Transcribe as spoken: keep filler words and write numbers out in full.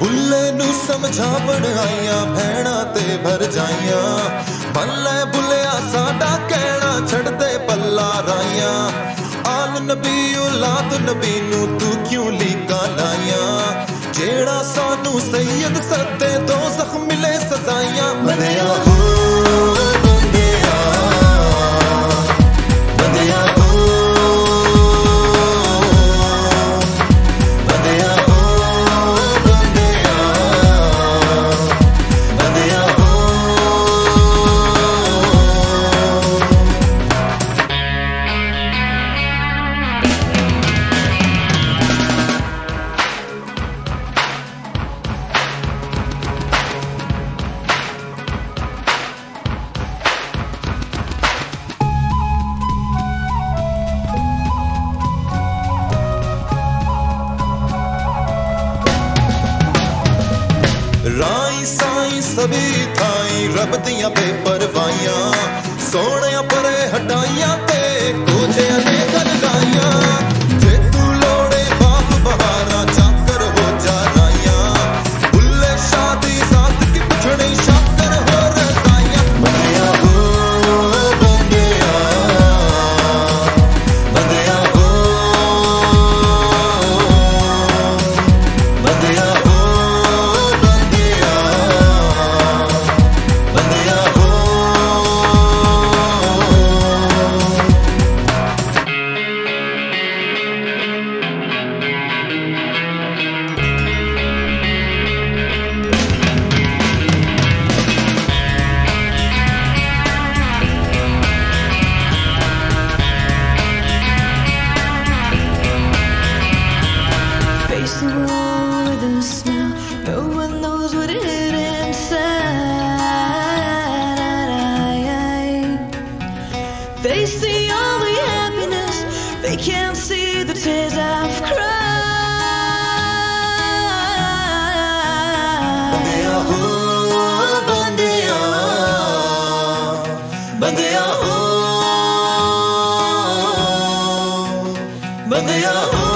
बुल्ले नू समझावण आईया भैणा ते भर जाइया। मन लै बुलिया साडा कहना छड़दे पल्ला राइया। आल नबी औलाद नबी नू तू क्यों लीका लाइया। जेड़ा सानू सैयद सदे दो जख्म मिले सजाइया। बंदिया हो बंदिया बंदिया हो बंदिया हो बंदिया बंदिया हो। राई साई सभी थाई रब दियां बेपरवाइयां। सोने परे हटाइया ते कोजे ने गल गाइया। जे तू लोड़े बाप बहारा चाकर हो जा राइया। बुल्ले शादी साथ की पिछड़ी शाकर हो रजाइया। बंदिया हो बंदिया बंदिया हो बंदिया हो Face the wall with a smile. No one knows what it hid inside. They see all the happiness, they can't see the tears I've cried. बंदिया हो बंदिया बंदिया हो बंदिया हो।